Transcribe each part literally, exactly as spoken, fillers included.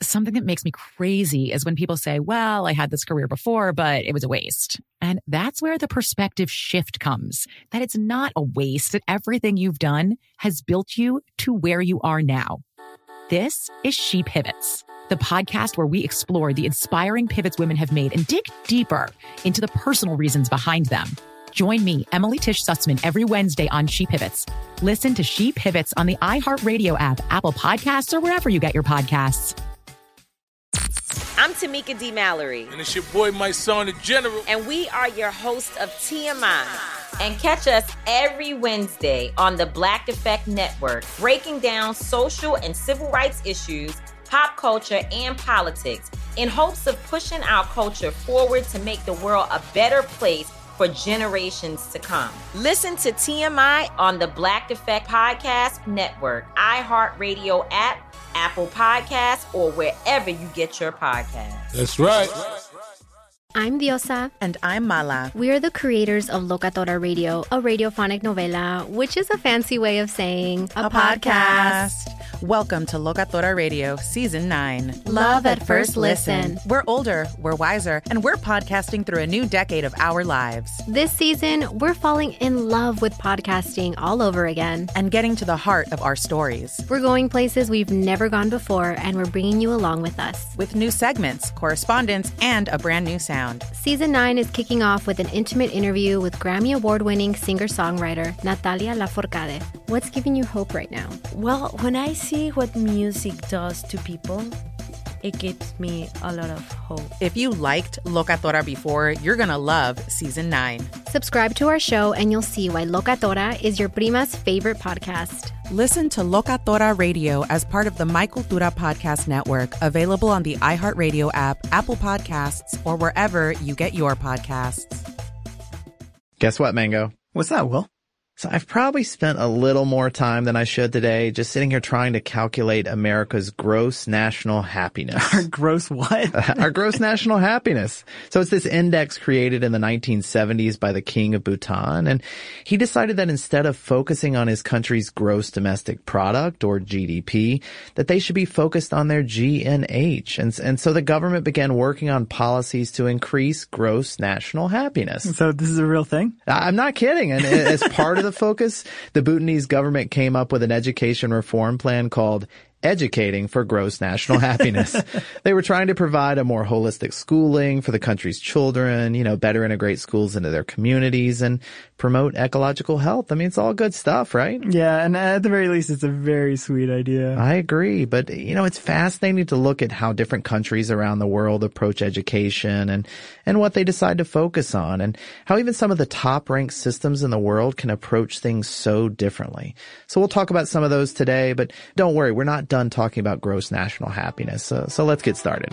something that makes me crazy is when people say, well, I had this career before, but it was a waste. And that's where the perspective shift comes, that it's not a waste, that everything you've done has built you to where you are now. This is She Pivots, the podcast where we explore the inspiring pivots women have made and dig deeper into the personal reasons behind them. Join me, Emily Tish Sussman, every Wednesday on She Pivots. Listen to She Pivots on the iHeartRadio app, Apple Podcasts, or wherever you get your podcasts. I'm Tamika D. Mallory. And it's your boy, my son, the General. And we are your hosts of T M I. And catch us every Wednesday on the Black Effect Network, breaking down social and civil rights issues, pop culture, and politics in hopes of pushing our culture forward to make the world a better place for generations to come. Listen to T M I on the Black Effect Podcast Network, iHeartRadio app, Apple Podcasts, or wherever you get your podcasts. That's right. I'm Diosa. And I'm Mala. We are the creators of Locatora Radio, a radiophonic novela, which is a fancy way of saying a, a podcast. podcast. Welcome to Locatora Radio, Season nine. Love at first listen. We're older, we're wiser, and we're podcasting through a new decade of our lives. This season, we're falling in love with podcasting all over again. And getting to the heart of our stories. We're going places we've never gone before, and we're bringing you along with us. With new segments, correspondence, and a brand new sound. Season nine is kicking off with an intimate interview with Grammy Award-winning singer-songwriter Natalia Lafourcade. What's giving you hope right now? Well, when I see what music does to people, it gives me a lot of hope. If you liked Locatora before, you're going to love Season nine. Subscribe to our show and you'll see why Locatora is your prima's favorite podcast. Listen to Locatora Radio as part of the My Cultura Podcast Network, available on the iHeartRadio app, Apple Podcasts, or wherever you get your podcasts. Guess what, Mango? What's that, Will? So I've probably spent a little more time than I should today just sitting here trying to calculate America's gross national happiness. Our gross what? Our gross national happiness. So it's this index created in the nineteen seventies by the king of Bhutan. And he decided that instead of focusing on his country's gross domestic product, or G D P, that they should be focused on their G N H. And, and so the government began working on policies to increase gross national happiness. So this is a real thing? I'm not kidding. And as part of the focus, the Bhutanese government came up with an education reform plan called Educating for Gross National Happiness. They were trying to provide a more holistic schooling for the country's children, you know, better integrate schools into their communities and promote ecological health. I mean, it's all good stuff, right? Yeah, and at the very least, it's a very sweet idea. I agree. But, you know, it's fascinating to look at how different countries around the world approach education and, and what they decide to focus on, and how even some of the top-ranked systems in the world can approach things so differently. So we'll talk about some of those today, but don't worry, we're not done talking about gross national happiness. So, so let's get started.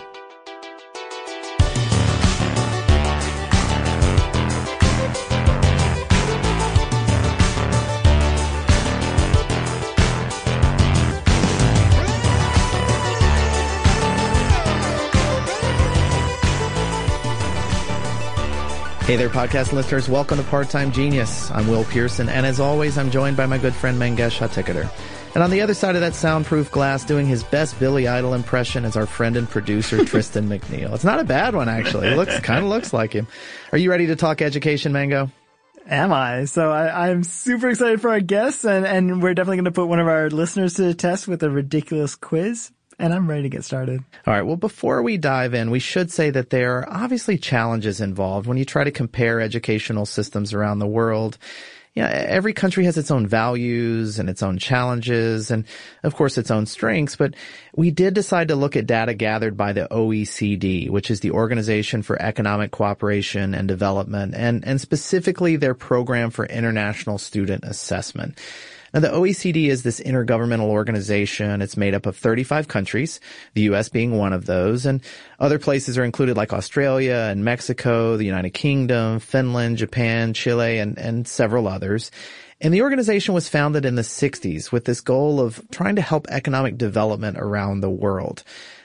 Hey there, podcast listeners. Welcome to Part-Time Genius. I'm Will Pearson, and as always, I'm joined by my good friend Mangesh Hattikudur. And on the other side of that soundproof glass, doing his best Billy Idol impression, is our friend and producer Tristan McNeil. It's not a bad one, actually. It looks kind of looks like him. Are you ready to talk education, Mango? Am I? So I, I'm super excited for our guests, and, and we're definitely going to put one of our listeners to the test with a ridiculous quiz. And I'm ready to get started. All right. Well, before we dive in, we should say that there are obviously challenges involved when you try to compare educational systems around the world. You know, every country has its own values and its own challenges and, of course, its own strengths. But we did decide to look at data gathered by the O E C D, which is the Organization for Economic Cooperation and Development, and, and specifically their Program for International Student Assessment. Now, the O E C D is this intergovernmental organization. It's made up of thirty-five countries, the U S being one of those, and other places are included like Australia and Mexico, the United Kingdom, Finland, Japan, Chile, and, and several others. And the organization was founded in the sixties with this goal of trying to help economic development around the world.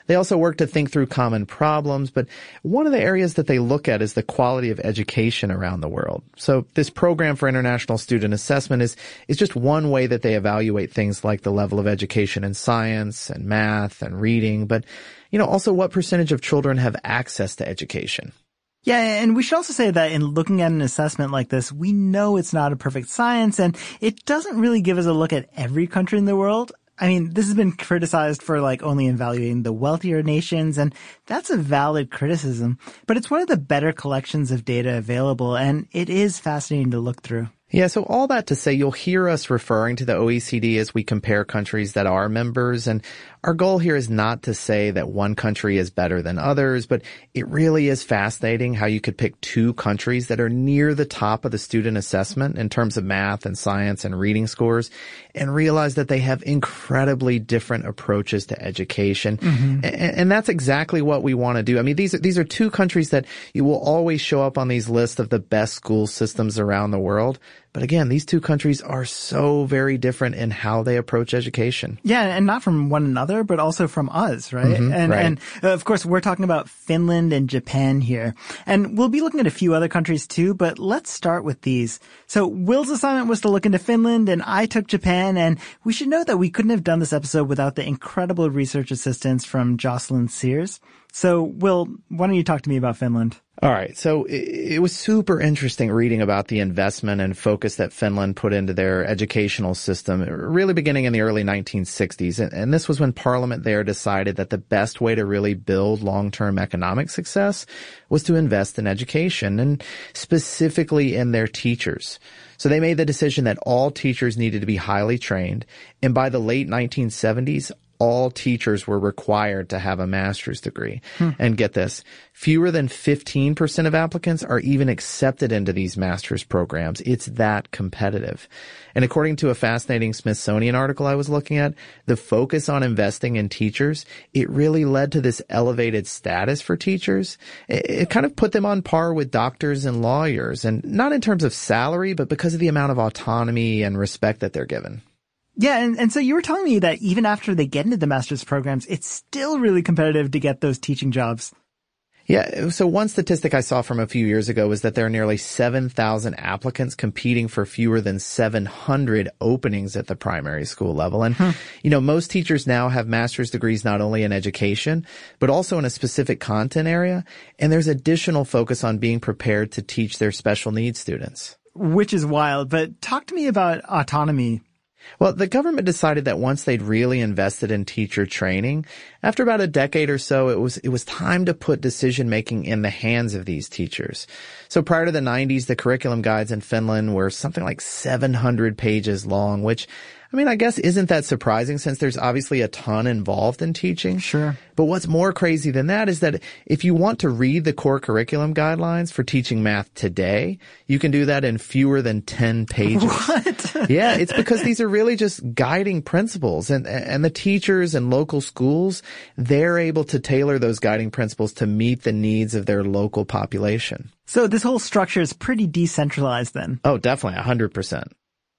They also work to think through common problems, but one of the areas that they look at is the quality of education around the world. So this program for international student assessment is, is just one way that they evaluate things like the level of education in science and math and reading, but, you know, also what percentage of children have access to education. Yeah, and we should also say that in looking at an assessment like this, we know it's not a perfect science, and it doesn't really give us a look at every country in the world. I mean, this has been criticized for like only evaluating the wealthier nations, and that's a valid criticism. But it's one of the better collections of data available, and it is fascinating to look through. Yeah, so all that to say, you'll hear us referring to the O E C D as we compare countries that are members, and our goal here is not to say that one country is better than others, but it really is fascinating how you could pick two countries that are near the top of the student assessment in terms of math and science and reading scores, and realize that they have incredibly different approaches to education. Mm-hmm. And, and that's exactly what we want to do. I mean, these are, these are two countries that you will always show up on these lists of the best school systems around the world. But again, these two countries are so very different in how they approach education. Yeah, and not from one another, but also from us, right? Mm-hmm, and, right. and uh, of course, we're talking about Finland and Japan here. And we'll be looking at a few other countries too, but let's start with these. So Will's assignment was to look into Finland, and I took Japan, and we should note that we couldn't have done this episode without the incredible research assistance from Jocelyn Sears. So, Will, why don't you talk to me about Finland? All right. So it, it was super interesting reading about the investment and focus that Finland put into their educational system, really beginning in the early nineteen sixties. And, and this was when Parliament there decided that the best way to really build long-term economic success was to invest in education, and specifically in their teachers. So they made the decision that all teachers needed to be highly trained. And by the late nineteen seventies, all teachers were required to have a master's degree. Hmm. And get this, fewer than fifteen percent of applicants are even accepted into these master's programs. It's that competitive. And according to a fascinating Smithsonian article I was looking at, the focus on investing in teachers, it really led to this elevated status for teachers. It, it kind of put them on par with doctors and lawyers, and not in terms of salary, but because of the amount of autonomy and respect that they're given. Yeah, and, and so you were telling me that even after they get into the master's programs, it's still really competitive to get those teaching jobs. Yeah, so one statistic I saw from a few years ago was that there are nearly seven thousand applicants competing for fewer than seven hundred openings at the primary school level. And, hmm. you know, most teachers now have master's degrees not only in education, but also in a specific content area. And there's additional focus on being prepared to teach their special needs students. Which is wild, but talk to me about autonomy. Well, the government decided that once they'd really invested in teacher training, after about a decade or so, it was it was time to put decision-making in the hands of these teachers. So prior to the nineties, the curriculum guides in Finland were something like seven hundred pages long, which, I mean, I guess isn't that surprising since there's obviously a ton involved in teaching. Sure. But what's more crazy than that is that if you want to read the core curriculum guidelines for teaching math today, you can do that in fewer than ten pages. What? Yeah, it's because these are really just guiding principles, and and the teachers and local schools, they're able to tailor those guiding principles to meet the needs of their local population. So this whole structure is pretty decentralized then. Oh, definitely, one hundred percent.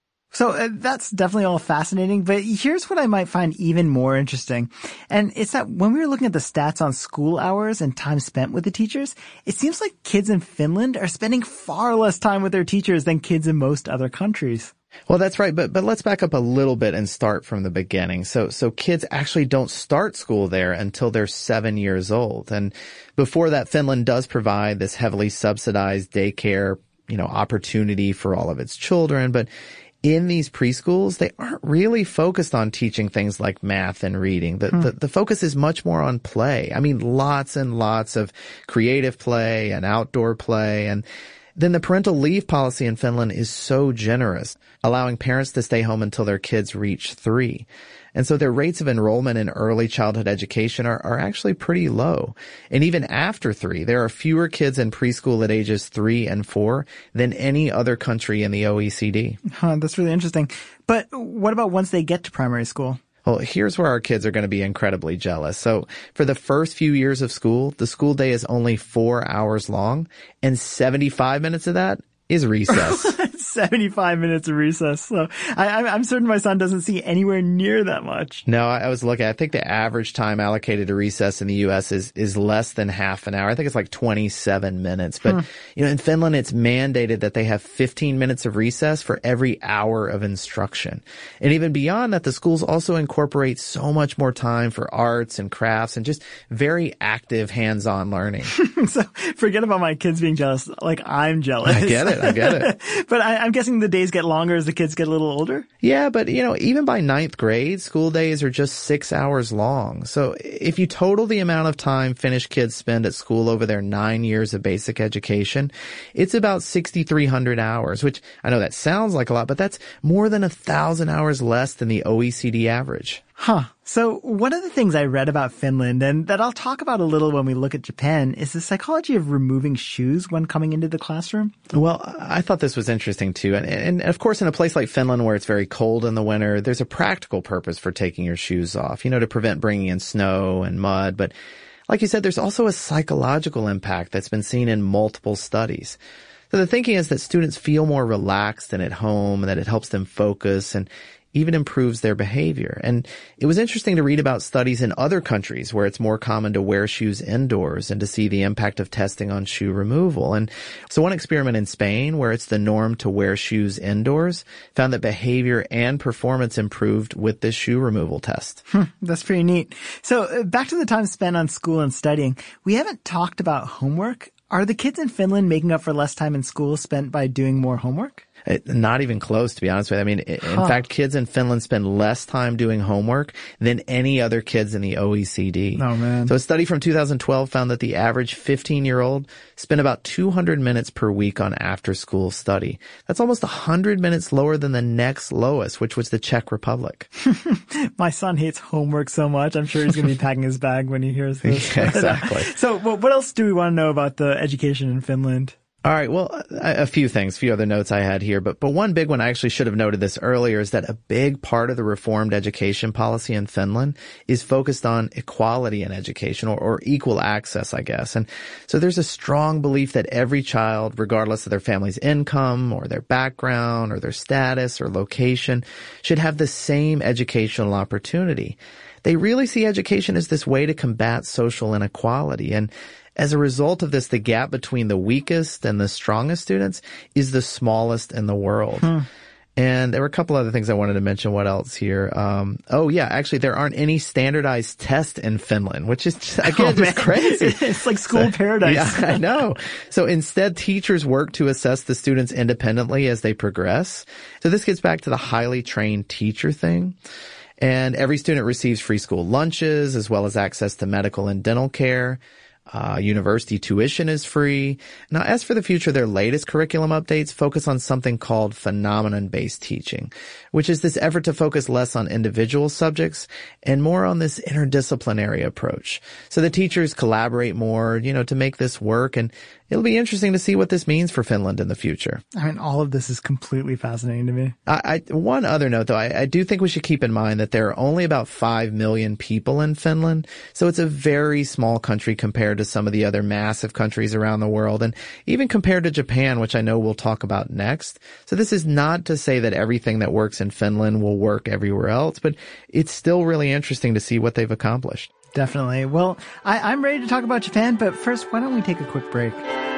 So uh, that's definitely all fascinating, but here's what I might find even more interesting. And it's that when we were looking at the stats on school hours and time spent with the teachers, it seems like kids in Finland are spending far less time with their teachers than kids in most other countries. Well, that's right, but but let's back up a little bit and start from the beginning. So so kids actually don't start school there until they're seven years old. And before that, Finland does provide this heavily subsidized daycare, you know, opportunity for all of its children, but in these preschools, they aren't really focused on teaching things like math and reading. The, hmm. the, the focus is much more on play. I mean, lots and lots of creative play and outdoor play. And then the parental leave policy in Finland is so generous, allowing parents to stay home until their kids reach three. And so their rates of enrollment in early childhood education are, are actually pretty low. And even after three, there are fewer kids in preschool at ages three and four than any other country in the O E C D. Huh, that's really interesting. But what about once they get to primary school? Well, here's where our kids are going to be incredibly jealous. So for the first few years of school, the school day is only four hours long, and seventy-five minutes of that is recess. seventy-five minutes of recess. So I, I'm certain my son doesn't see anywhere near that much. No, I was looking. I think the average time allocated to recess in the U S is, is less than half an hour. I think it's like twenty-seven minutes. But, hmm. you know, in Finland, it's mandated that they have fifteen minutes of recess for every hour of instruction. And even beyond that, the schools also incorporate so much more time for arts and crafts and just very active hands-on learning. So forget about my kids being jealous. Like, I'm jealous. I get it. I get it. But I, I'm guessing the days get longer as the kids get a little older? Yeah, but, you know, even by ninth grade, school days are just six hours long. So if you total the amount of time Finnish kids spend at school over their nine years of basic education, it's about six thousand three hundred hours, which I know that sounds like a lot, but that's more than a thousand hours less than the O E C D average. Huh. So one of the things I read about Finland, and that I'll talk about a little when we look at Japan, is the psychology of removing shoes when coming into the classroom. Well, I thought this was interesting too. And, and of course, in a place like Finland where it's very cold in the winter, there's a practical purpose for taking your shoes off, you know, to prevent bringing in snow and mud. But like you said, there's also a psychological impact that's been seen in multiple studies. So the thinking is that students feel more relaxed and at home, and that it helps them focus and even improves their behavior. And it was interesting to read about studies in other countries where it's more common to wear shoes indoors and to see the impact of testing on shoe removal. And so one experiment in Spain, where it's the norm to wear shoes indoors, found that behavior and performance improved with this shoe removal test. Hmm, that's pretty neat. So uh, back to the time spent on school and studying, we haven't talked about homework. Are the kids in Finland making up for less time in school spent by doing more homework? It, not even close, to be honest with you. I mean, in huh. fact, kids in Finland spend less time doing homework than any other kids in the O E C D. Oh, man. So a study from two thousand twelve found that the average fifteen-year-old spent about two hundred minutes per week on after-school study. That's almost one hundred minutes lower than the next lowest, which was the Czech Republic. My son hates homework so much. I'm sure he's going to be packing his bag when he hears this. Yeah, exactly. So what else do we want to know about the education in Finland? All right. Well, a, a few things, a few other notes I had here, but, but one big one, I actually should have noted this earlier, is that a big part of the reformed education policy in Finland is focused on equality in education, or, or equal access, I guess. And so there's a strong belief that every child, regardless of their family's income or their background or their status or location, should have the same educational opportunity. They really see education as this way to combat social inequality. And as a result of this, the gap between the weakest and the strongest students is the smallest in the world. Hmm. And there were a couple other things I wanted to mention. What else here? Um, oh, yeah, actually, there aren't any standardized tests in Finland, which is, just, again, oh, just crazy. It's like school so, paradise. Yeah, I know. So instead, teachers work to assess the students independently as they progress. So this gets back to the highly trained teacher thing. And every student receives free school lunches as well as access to medical and dental care. Uh, university tuition is free. Now, as for the future, their latest curriculum updates focus on something called phenomenon-based teaching, which is this effort to focus less on individual subjects and more on this interdisciplinary approach. So the teachers collaborate more, you know, to make this work, and it'll be interesting to see what this means for Finland in the future. I mean, all of this is completely fascinating to me. I, I one other note, though, I, I do think we should keep in mind that there are only about five million people in Finland, so it's a very small country compared to some of the other massive countries around the world, and even compared to Japan, which I know we'll talk about next. So this is not to say that everything that works in Finland will work everywhere else, but it's still really interesting to see what they've accomplished. Definitely. Well, I, I'm ready to talk about Japan, but first, why don't we take a quick break?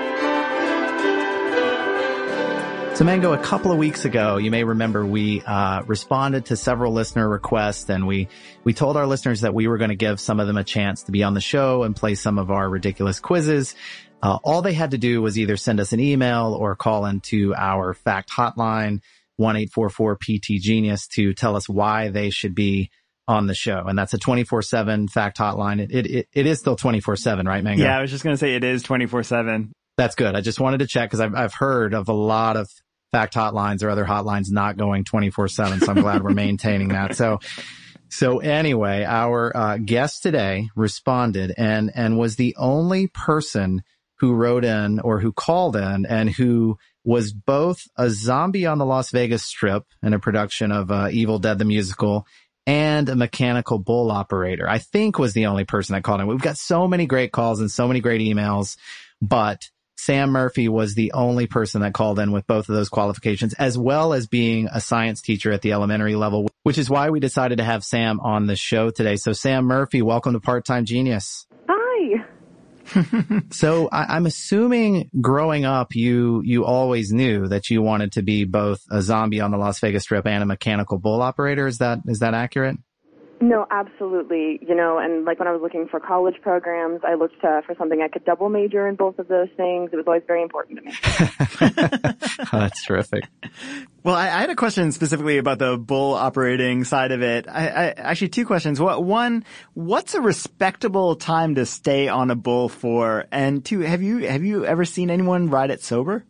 So, Mango, a couple of weeks ago, you may remember we uh responded to several listener requests, and we we told our listeners that we were going to give some of them a chance to be on the show and play some of our ridiculous quizzes. Uh, all they had to do was either send us an email or call into our fact hotline, one eight four four P T Genius, to tell us why they should be on the show. And that's a twenty-four seven fact hotline. It, it, it, it is still twenty-four seven, right, Mango? Yeah, I was just going to say it is twenty-four seven. That's good. I just wanted to check because I've, I've heard of a lot of fact hotlines or other hotlines not going twenty-four seven. So I'm glad we're maintaining that. So, so anyway, our uh, guest today responded and, and was the only person who wrote in or who called in and who was both a zombie on the Las Vegas Strip in a production of uh, Evil Dead the Musical and a mechanical bull operator. I think was the only person that called in. We've got so many great calls and so many great emails, but Sam Murphy was the only person that called in with both of those qualifications, as well as being a science teacher at the elementary level, which is why we decided to have Sam on the show today. So Sam Murphy, welcome to Part-Time Genius. Hi. So I, I'm assuming growing up, you you always knew that you wanted to be both a zombie on the Las Vegas Strip and a mechanical bull operator. Is that is that accurate? No, absolutely. You know, and like when I was looking for college programs, I looked uh, for something I could double major in both of those things. It was always very important to me. Oh, that's terrific. Well, I, I had a question specifically about the bull operating side of it. I, I actually two questions. What, one, what's a respectable time to stay on a bull for? And two, have you have you ever seen anyone ride it sober?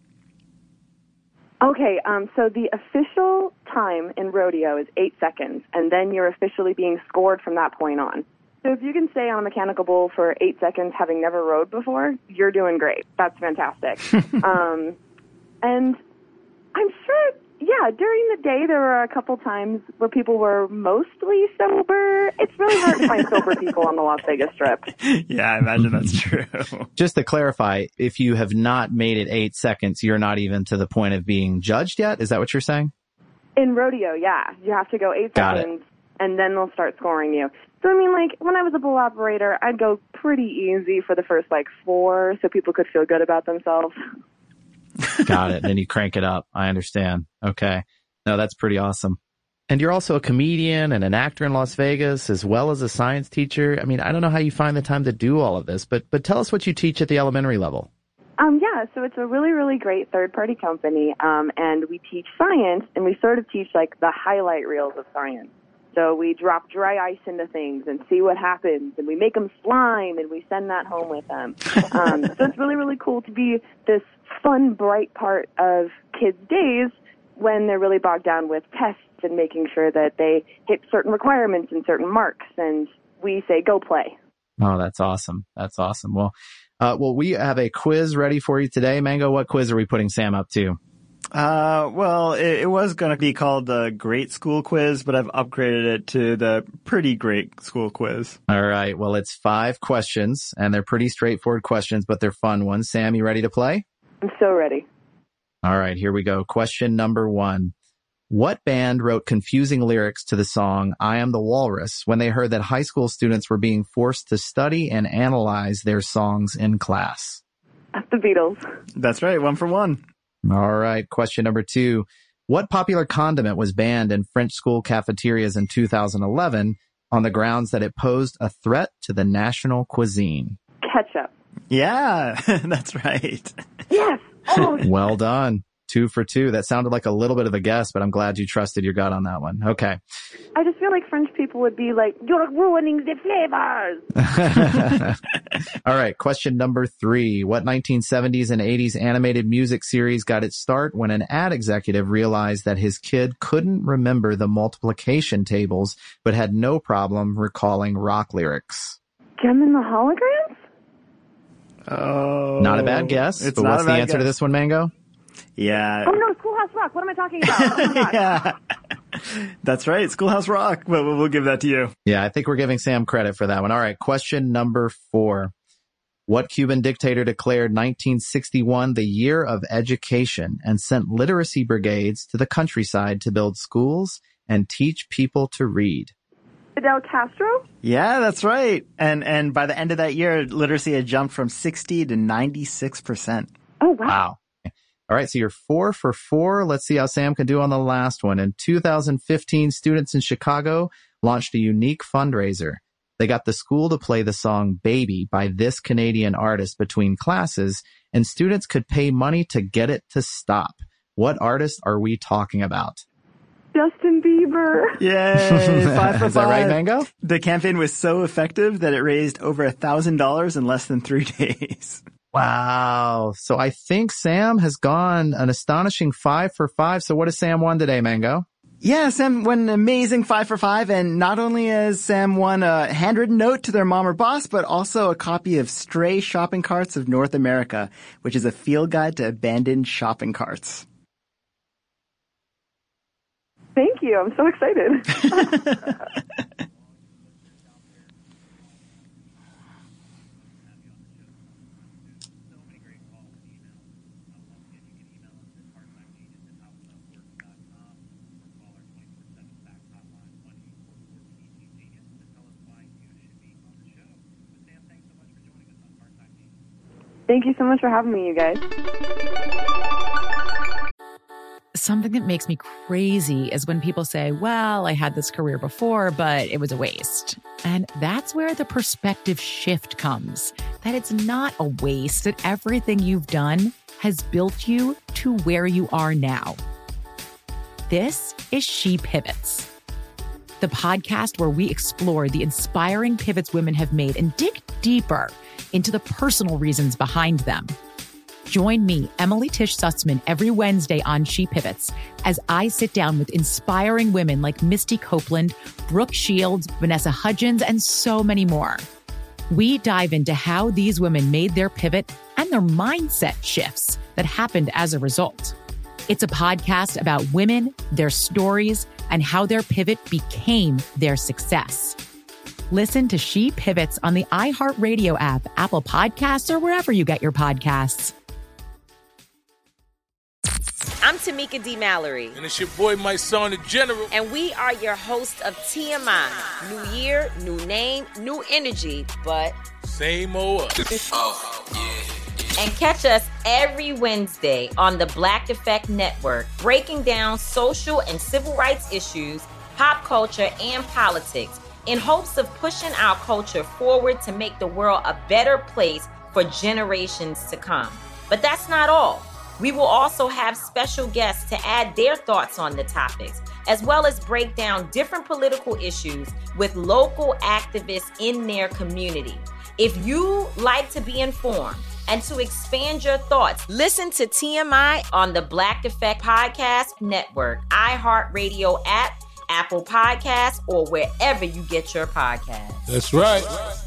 Okay, um, so the official time in rodeo is eight seconds, and then you're officially being scored from that point on. So if you can stay on a mechanical bull for eight seconds having never rode before, you're doing great. That's fantastic. um, and I'm sure, yeah, during the day there were a couple times where people were mostly sober. It's really hard to find sober people on the Las Vegas Strip. Yeah, I imagine that's true. Just to clarify, if you have not made it eight seconds, you're not even to the point of being judged yet? Is that what you're saying? In rodeo, yeah. You have to go eight Got seconds, it. and then they'll start scoring you. So, I mean, like, when I was a bull operator, I'd go pretty easy for the first, like, four so people could feel good about themselves. Got it. Then you crank it up. I understand. Okay. No, that's pretty awesome. And you're also a comedian and an actor in Las Vegas, as well as a science teacher. I mean, I don't know how you find the time to do all of this, but but tell us what you teach at the elementary level. Um, yeah, so it's a really, really great third-party company, um, and we teach science, and we sort of teach, like, the highlight reels of science. So we drop dry ice into things and see what happens, and we make them slime, and we send that home with them. Um, so it's really, really cool to be this fun, bright part of kids' days when they're really bogged down with tests and making sure that they hit certain requirements and certain marks, and we say, go play. Oh, that's awesome. That's awesome. Well, uh, well, we have a quiz ready for you today. Mango, what quiz are we putting Sam up to? Uh, well, it, it was going to be called the Great School Quiz, but I've upgraded it to the Pretty Great School Quiz. All right. Well, it's five questions, and they're pretty straightforward questions, but they're fun ones. Sam, you ready to play? I'm so ready. All right. Here we go. Question number one. What band wrote confusing lyrics to the song I Am the Walrus when they heard that high school students were being forced to study and analyze their songs in class? The Beatles. That's right. One for one. All right. Question number two. What popular condiment was banned in French school cafeterias in two thousand eleven on the grounds that it posed a threat to the national cuisine? Ketchup. Yeah, that's right. Yes. Oh. Well done. Two for two. That sounded like a little bit of a guess, but I'm glad you trusted your gut on that one. Okay. I just feel like French people would be like, you're ruining the flavors. All right. Question number three. What nineteen seventies and eighties animated music series got its start when an ad executive realized that his kid couldn't remember the multiplication tables, but had no problem recalling rock lyrics? Gem and the Holograms? Oh. Not a bad guess, It's but not what's a the bad answer guess. to this one, Mango? Yeah. Oh, no, Schoolhouse Rock. What am I talking about? Oh, my God. Yeah. That's right. Schoolhouse Rock. Well, we'll give that to you. Yeah, I think we're giving Sam credit for that one. All right. Question number four. What Cuban dictator declared nineteen sixty-one the year of education and sent literacy brigades to the countryside to build schools and teach people to read? Fidel Castro? Yeah, that's right. And and by the end of that year, literacy had jumped from sixty to ninety-six percent. Oh, wow. Wow. All right, so you're four for four. Let's see how Sam can do on the last one. In two thousand fifteen, students in Chicago launched a unique fundraiser. They got the school to play the song Baby by this Canadian artist between classes, and students could pay money to get it to stop. What artist are we talking about? Justin Bieber. Yay! Five for Is that five. right, Mango? The campaign was so effective that it raised over a thousand dollars in less than three days. Wow. So I think Sam has gone an astonishing five for five. So what has Sam won today, Mango? Yeah, Sam won an amazing five for five, and not only has Sam won a handwritten note to their mom or boss, but also a copy of Stray Shopping Carts of North America, which is a field guide to abandoned shopping carts. Thank you. I'm so excited. Thank you so much for having me, you guys. Something that makes me crazy is when people say, well, I had this career before, but it was a waste. And that's where the perspective shift comes, that it's not a waste, that everything you've done has built you to where you are now. This is She Pivots, the podcast where we explore the inspiring pivots women have made and dig deeper into the personal reasons behind them. Join me, Emily Tish Sussman, every Wednesday on She Pivots as I sit down with inspiring women like Misty Copeland, Brooke Shields, Vanessa Hudgens, and so many more. We dive into how these women made their pivot and their mindset shifts that happened as a result. It's a podcast about women, their stories, and how their pivot became their success. Listen to She Pivots on the iHeartRadio app, Apple Podcasts, or wherever you get your podcasts. I'm Tamika D. Mallory. And it's your boy, my son, the General. And we are your hosts of T M I. New year, new name, new energy, but same old us. Oh, yeah. And catch us every Wednesday on the Black Effect Network, breaking down social and civil rights issues, pop culture, and politics in hopes of pushing our culture forward to make the world a better place for generations to come. But that's not all. We will also have special guests to add their thoughts on the topics, as well as break down different political issues with local activists in their community. If you like to be informed and to expand your thoughts, listen to T M I on the Black Effect Podcast Network, iHeartRadio app, Apple Podcasts, or wherever you get your podcasts. That's right.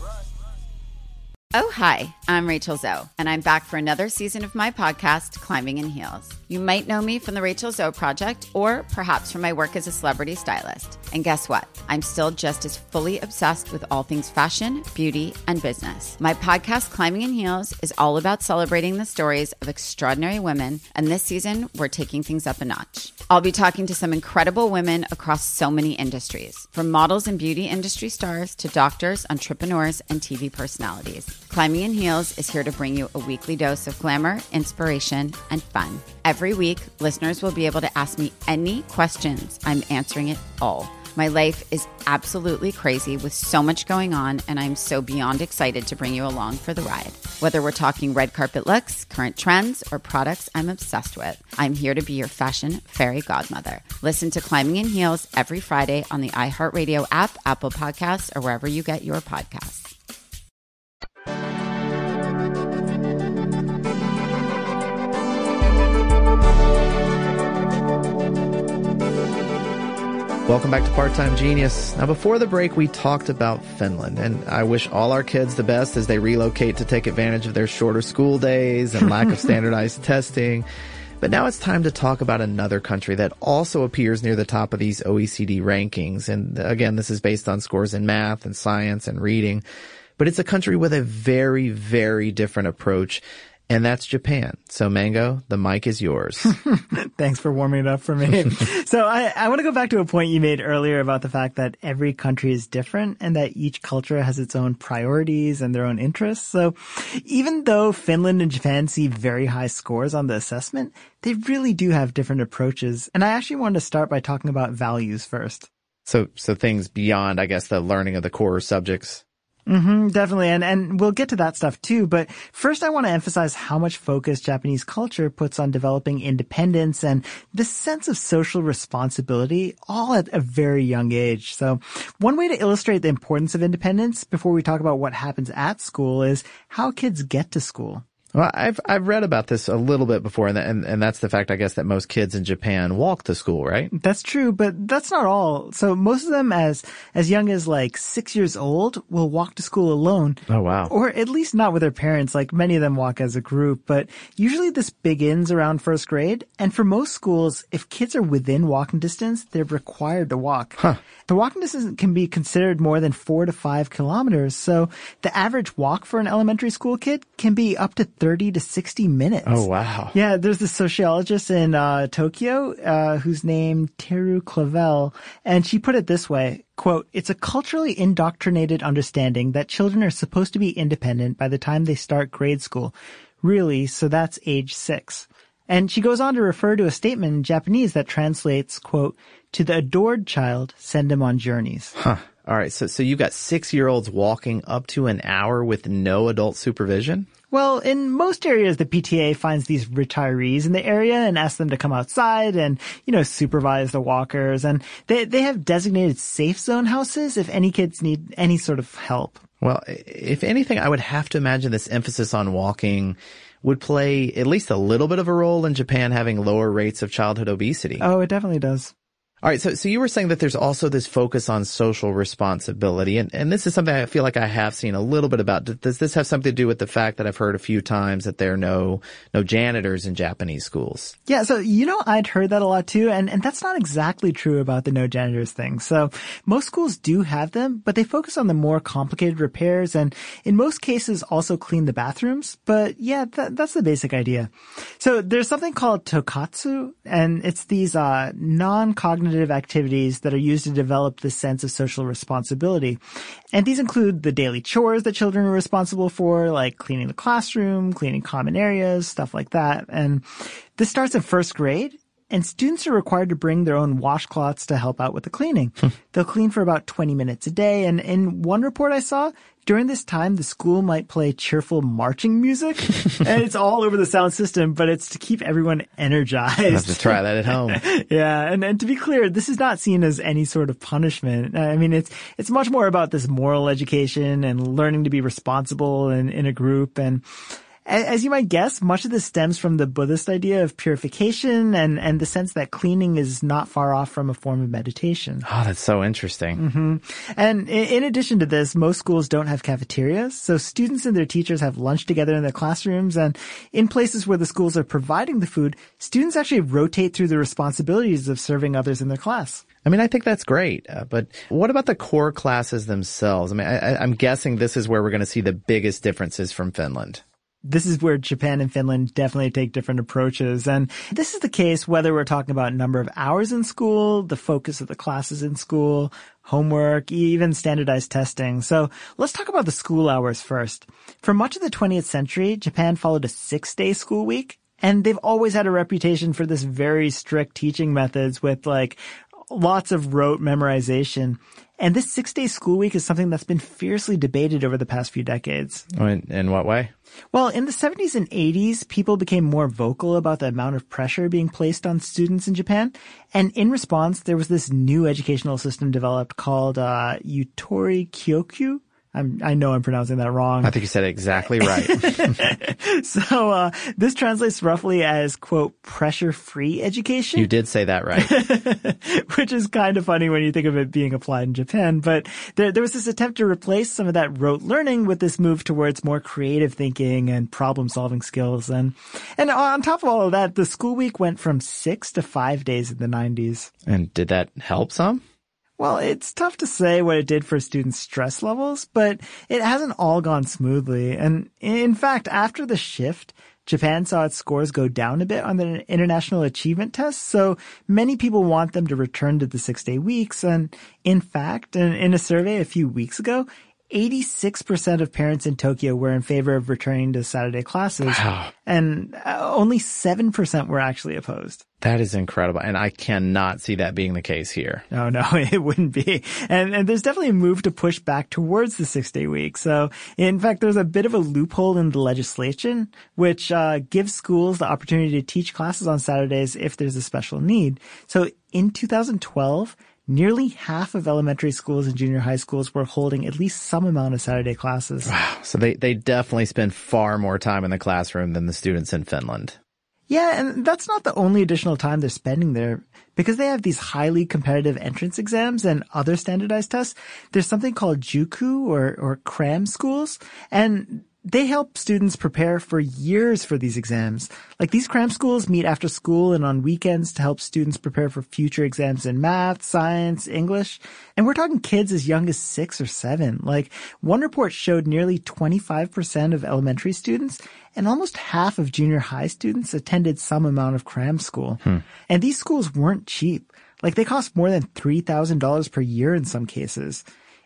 Oh, hi, I'm Rachel Zoe, and I'm back for another season of my podcast, Climbing in Heels. You might know me from the Rachel Zoe Project, or perhaps from my work as a celebrity stylist. And guess what? I'm still just as fully obsessed with all things fashion, beauty, and business. My podcast, Climbing in Heels, is all about celebrating the stories of extraordinary women, and this season, we're taking things up a notch. I'll be talking to some incredible women across so many industries, from models and beauty industry stars to doctors, entrepreneurs, and T V personalities. Climbing in Heels is here to bring you a weekly dose of glamour, inspiration, and fun. Every week, listeners will be able to ask me any questions. I'm answering it all. My life is absolutely crazy with so much going on, and I'm so beyond excited to bring you along for the ride. Whether we're talking red carpet looks, current trends, or products I'm obsessed with, I'm here to be your fashion fairy godmother. Listen to Climbing in Heels every Friday on the iHeartRadio app, Apple Podcasts, or wherever you get your podcasts. Welcome back to Part-Time Genius. Now, before the break, we talked about Finland, and I wish all our kids the best as they relocate to take advantage of their shorter school days and lack of standardized testing. But now it's time to talk about another country that also appears near the top of these O E C D rankings. And again, this is based on scores in math and science and reading. But it's a country with a very, very different approach. And that's Japan. So, Mango, the mic is yours. Thanks for warming it up for me. So I, I want to go back to a point you made earlier about the fact that every country is different and that each culture has its own priorities and their own interests. So even though Finland and Japan see very high scores on the assessment, they really do have different approaches. And I actually wanted to start by talking about values first. So, so things beyond, I guess, the learning of the core subjects. Mm-hmm, definitely. And, and we'll get to that stuff too. But first, I want to emphasize how much focus Japanese culture puts on developing independence and this sense of social responsibility all at a very young age. So one way to illustrate the importance of independence before we talk about what happens at school is how kids get to school. Well, I've I've read about this a little bit before, and, and and that's the fact, I guess, that most kids in Japan walk to school, right? That's true, but that's not all. So most of them, as as young as like six years old, will walk to school alone. Oh, wow. Or at least not with their parents. Like many of them walk as a group, but usually this begins around first grade. And for most schools, if kids are within walking distance, they're required to walk. Huh. The walking distance can be considered more than four to five kilometers. So the average walk for an elementary school kid can be up to thirty to sixty minutes. Oh, wow. Yeah, there's this sociologist in uh, Tokyo uh, who's named Teru Clavel, and she put it this way, quote, "It's a culturally indoctrinated understanding that children are supposed to be independent by the time they start grade school. Really, so that's age six. And she goes on to refer to a statement in Japanese that translates, quote, to the adored child, send him on journeys. Huh. All right. So, so you've got six-year-olds walking up to an hour with no adult supervision? Well, in most areas, the P T A finds these retirees in the area and asks them to come outside and, you know, supervise the walkers. And they, they have designated safe zone houses if any kids need any sort of help. Well, if anything, I would have to imagine this emphasis on walking would play at least a little bit of a role in Japan having lower rates of childhood obesity. Oh, it definitely does. All right, so so you were saying that there's also this focus on social responsibility, and, and this is something I feel like I have seen a little bit about. Does this have something to do with the fact that I've heard a few times that there are no no janitors in Japanese schools? Yeah, so you know I'd heard that a lot too, and, and that's not exactly true about the no janitors thing. So most schools do have them, but they focus on the more complicated repairs and in most cases also clean the bathrooms. But yeah, that, that's the basic idea. So there's something called tokatsu, and it's these uh non-cognitive activities that are used to develop this sense of social responsibility. And these include the daily chores that children are responsible for, like cleaning the classroom, cleaning common areas, stuff like that. And this starts in first grade. And students are required to bring their own washcloths to help out with the cleaning. They'll clean for about twenty minutes a day. And in one report I saw, during this time, the school might play cheerful marching music. And it's all over the sound system, but it's to keep everyone energized. I'll have to try that at home. Yeah. And, and to be clear, this is not seen as any sort of punishment. I mean, it's, it's much more about this moral education and learning to be responsible in, in a group. And as you might guess, much of this stems from the Buddhist idea of purification and, and the sense that cleaning is not far off from a form of meditation. Oh, that's so interesting. Mm-hmm. And in addition to this, most schools don't have cafeterias, so students and their teachers have lunch together in their classrooms. And in places where the schools are providing the food, students actually rotate through the responsibilities of serving others in their class. I mean, I think that's great. Uh, but what about the core classes themselves? I mean, I, I'm guessing this is where we're going to see the biggest differences from Finland. This is where Japan and Finland definitely take different approaches. And this is the case whether we're talking about number of hours in school, the focus of the classes in school, homework, even standardized testing. So let's talk about the school hours first. For much of the twentieth century, Japan followed a six-day school week. And they've always had a reputation for this very strict teaching methods with like lots of rote memorization. And this six-day school week is something that's been fiercely debated over the past few decades. In, in what way? Well, in the seventies and eighties, people became more vocal about the amount of pressure being placed on students in Japan. And in response, there was this new educational system developed called uh, Yutori Kyokyu. I'm, I know I'm pronouncing that wrong. I think you said it exactly right. So, uh, this translates roughly as, quote, pressure-free education. You did say that right. Which is kind of funny when you think of it being applied in Japan. But there, there was this attempt to replace some of that rote learning with this move towards more creative thinking and problem-solving skills. And, and on top of all of that, the school week went from six to five days in the nineties. And did that help some? Well, it's tough to say what it did for students' stress levels, but it hasn't all gone smoothly. And in fact, after the shift, Japan saw its scores go down a bit on the international achievement test. So many people want them to return to the six-day weeks. And in fact, in, in a survey a few weeks ago, eighty-six percent of parents in Tokyo were in favor of returning to Saturday classes. Wow. And only seven percent were actually opposed. That is incredible. And I cannot see that being the case here. No, no, it wouldn't be. And, and there's definitely a move to push back towards the six-day week. So, in fact, there's a bit of a loophole in the legislation, which uh, gives schools the opportunity to teach classes on Saturdays if there's a special need. So, in two thousand twelve, nearly half of elementary schools and junior high schools were holding at least some amount of Saturday classes. Wow. So they, they definitely spend far more time in the classroom than the students in Finland. Yeah, and that's not the only additional time they're spending there. Because they have these highly competitive entrance exams and other standardized tests, there's something called juku or, or cram schools. And they help students prepare for years for these exams. Like these cram schools meet after school and on weekends to help students prepare for future exams in math, science, English. And we're talking kids as young as six or seven. Like one report showed nearly twenty-five percent of elementary students and almost half of junior high students attended some amount of cram school. Hmm. And these schools weren't cheap. Like they cost more than three thousand dollars per year in some cases.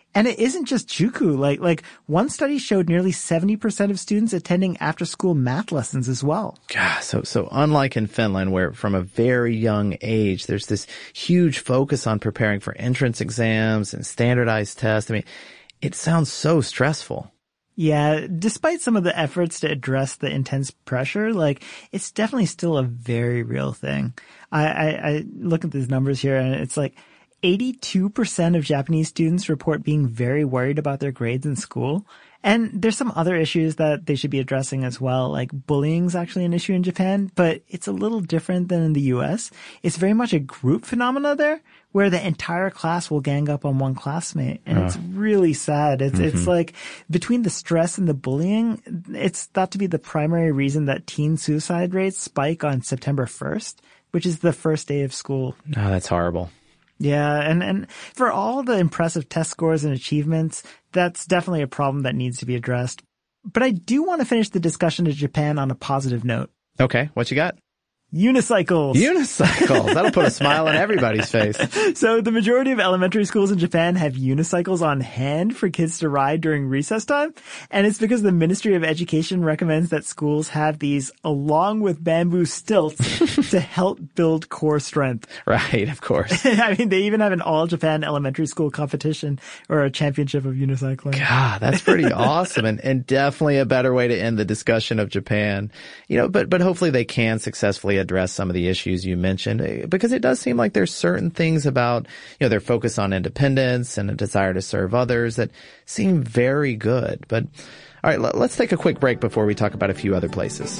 And it isn't just Juku. Like, like one study showed nearly seventy percent of students attending after-school math lessons as well. God, so, so unlike in Finland, where from a very young age, there's this huge focus on preparing for entrance exams and standardized tests. I mean, it sounds so stressful. Yeah, despite some of the efforts to address the intense pressure, like, it's definitely still a very real thing. I, I, I look at these numbers here and it's like eighty-two percent of Japanese students report being very worried about their grades in school. And there's some other issues that they should be addressing as well. Like bullying is actually an issue in Japan, but it's a little different than in the U S. It's very much a group phenomena there, where the entire class will gang up on one classmate. And uh. it's really sad. It's, mm-hmm. it's like between the stress and the bullying, it's thought to be the primary reason that teen suicide rates spike on September first, which is the first day of school. Oh, that's horrible. Yeah, and, and for all the impressive test scores and achievements, that's definitely a problem that needs to be addressed. But I do want to finish the discussion of Japan on a positive note. Okay, what you got? Unicycles. Unicycles. That'll put a smile on everybody's face. So the majority of elementary schools in Japan have unicycles on hand for kids to ride during recess time. And it's because the Ministry of Education recommends that schools have these along with bamboo stilts to help build core strength. Right, of course. I mean, they even have an all-Japan elementary school competition or a championship of unicycling. God, that's pretty awesome and, and definitely a better way to end the discussion of Japan. You know, but, but hopefully they can successfully address some of the issues you mentioned, because it does seem like there's certain things about, you know, their focus on independence and a desire to serve others that seem very good. But all right, let's take a quick break before we talk about a few other places.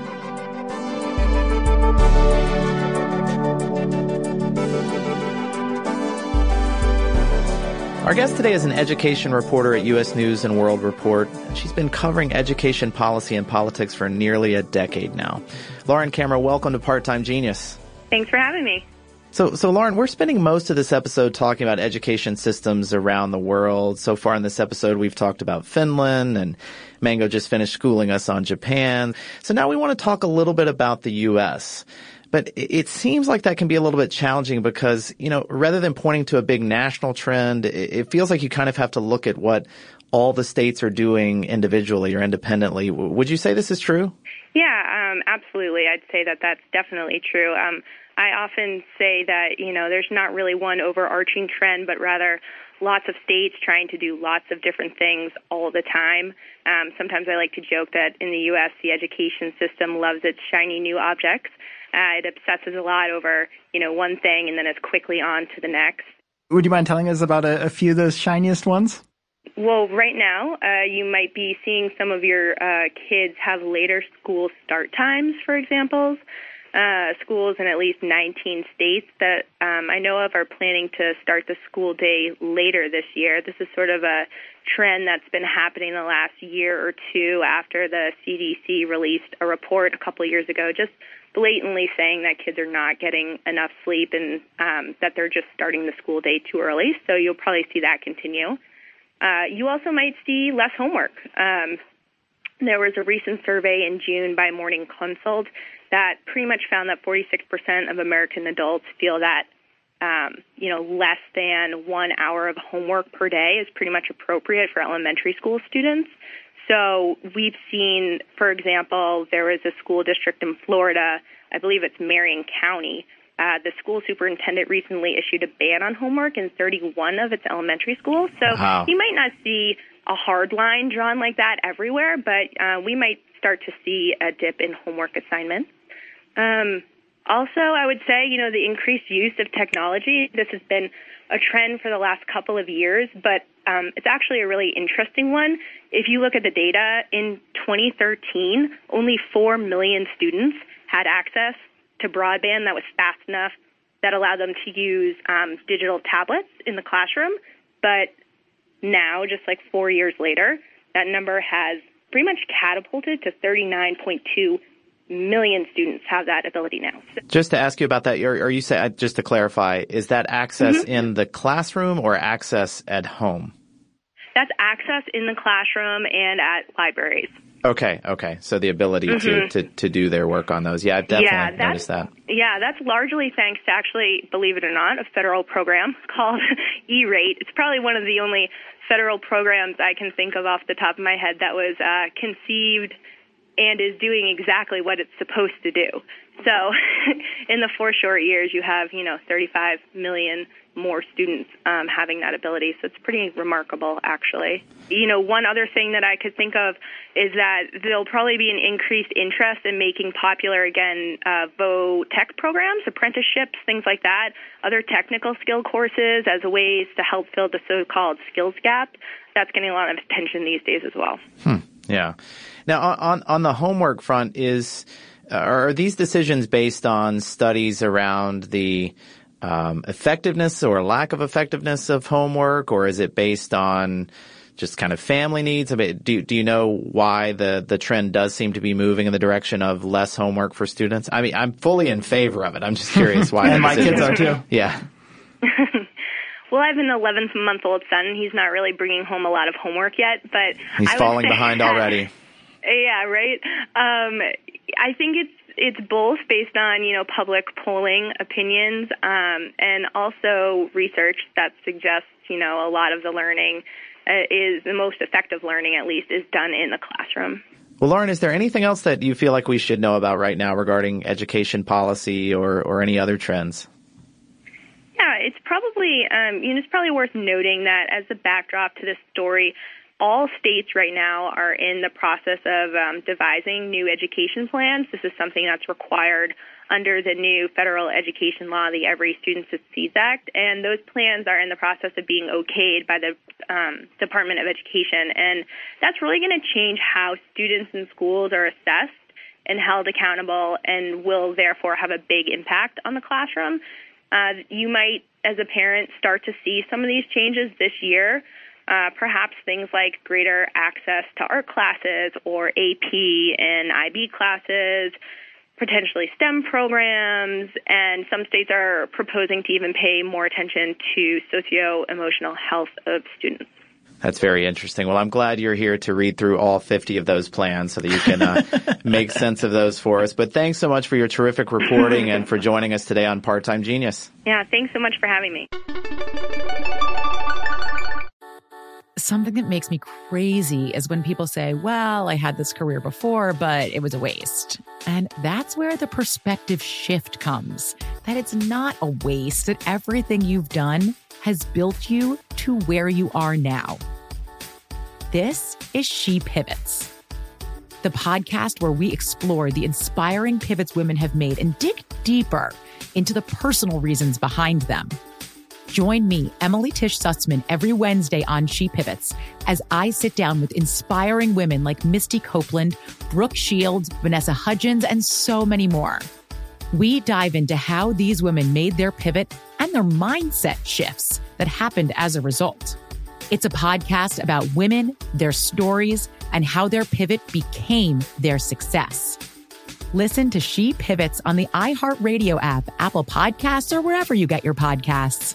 Our guest today is an education reporter at U S News and World Report. She's been covering education policy and politics for nearly a decade now. Lauren Kamra, welcome to Part-Time Genius. Thanks for having me. So, so Lauren, we're spending most of this episode talking about education systems around the world. So far in this episode, we've talked about Finland, and Mango just finished schooling us on Japan. So now we want to talk a little bit about the U S. But it seems like that can be a little bit challenging because, you know, rather than pointing to a big national trend, it feels like you kind of have to look at what all the states are doing individually or independently. Would you say this is true? Yeah, um, absolutely. I'd say that that's definitely true. Um, I often say that, you know, there's not really one overarching trend, but rather lots of states trying to do lots of different things all the time. Um, sometimes I like to joke that in the U S, the education system loves its shiny new objects. Uh, it obsesses a lot over, you know, one thing and then is quickly on to the next. Would you mind telling us about a, a few of those shiniest ones? Well, right now, uh, you might be seeing some of your uh, kids have later school start times, for example. Uh, schools in at least nineteen states that um, I know of are planning to start the school day later this year. This is sort of a trend that's been happening the last year or two after the C D C released a report a couple of years ago, just blatantly saying that kids are not getting enough sleep and um, that they're just starting the school day too early. So you'll probably see that continue. Uh, you also might see less homework. Um, there was a recent survey in June by Morning Consult that pretty much found that forty-six percent of American adults feel that, um, you know, less than one hour of homework per day is pretty much appropriate for elementary school students. So we've seen, for example, there was a school district in Florida, I believe it's Marion County. Uh, the school superintendent recently issued a ban on homework in thirty-one of its elementary schools. So wow. You might not see a hard line drawn like that everywhere, but uh, we might start to see a dip in homework assignments. Um, also, I would say, you know, the increased use of technology, this has been a trend for the last couple of years, but um, it's actually a really interesting one. If you look at the data, in twenty thirteen, only four million students had access to broadband that was fast enough that allowed them to use um, digital tablets in the classroom. But now, just like four years later, that number has pretty much catapulted to thirty-nine point two million students have that ability now. Just to ask you about that, are, are you say, just to clarify, is that access mm-hmm. in the classroom or access at home? That's access in the classroom and at libraries. Okay, okay. So the ability Mm-hmm. to, to, to do their work on those. Yeah, I've definitely Yeah, that's- noticed that. Yeah, that's largely thanks to actually, believe it or not, a federal program called E-Rate. It's probably one of the only federal programs I can think of off the top of my head that was uh, conceived and is doing exactly what it's supposed to do. So in the four short years, you have, you know, thirty-five million more students um, having that ability. So it's pretty remarkable, actually. You know, one other thing that I could think of is that there'll probably be an increased interest in making popular, again, uh, V O tech programs, apprenticeships, things like that, other technical skill courses as ways to help fill the so-called skills gap. That's getting a lot of attention these days as well. Hmm. Yeah. Now, on on the homework front, is are these decisions based on studies around the um, effectiveness or lack of effectiveness of homework, or is it based on just kind of family needs? I mean, do do you know why the the trend does seem to be moving in the direction of less homework for students? I mean, I'm fully in favor of it. I'm just curious why. And my kids are too. Yeah. Well, I have an eleven-month-old son. He's not really bringing home a lot of homework yet, but He's I falling would say, behind already. Yeah, right. Um, I think it's it's both based on, you know, public polling opinions um, and also research that suggests, you know, a lot of the learning uh, is the most effective learning, at least, is done in the classroom. Well, Lauren, is there anything else that you feel like we should know about right now regarding education policy or, or any other trends? Yeah, it's probably um, you know it's probably worth noting that as a backdrop to this story, all states right now are in the process of um, devising new education plans. This is something that's required under the new federal education law, the Every Student Succeeds Act, and those plans are in the process of being okayed by the um, Department of Education, and that's really going to change how students in schools are assessed and held accountable, and will therefore have a big impact on the classroom. Uh, you might, as a parent, start to see some of these changes this year. Uh, perhaps things like greater access to art classes or A P and I B classes, potentially STEM programs, and some states are proposing to even pay more attention to socio-emotional health of students. That's very interesting. Well, I'm glad you're here to read through all fifty of those plans so that you can uh, make sense of those for us. But thanks so much for your terrific reporting and for joining us today on Part-Time Genius. Yeah, thanks so much for having me. Something that makes me crazy is when people say, well, I had this career before, but it was a waste. And that's where the perspective shift comes, that it's not a waste, that everything you've done has built you to where you are now. This is She Pivots, the podcast where we explore the inspiring pivots women have made and dig deeper into the personal reasons behind them. Join me, Emily Tish Sussman, every Wednesday on She Pivots as I sit down with inspiring women like Misty Copeland, Brooke Shields, Vanessa Hudgens, and so many more. We dive into how these women made their pivot and their mindset shifts that happened as a result. It's a podcast about women, their stories, and how their pivot became their success. Listen to She Pivots on the iHeartRadio app, Apple Podcasts, or wherever you get your podcasts.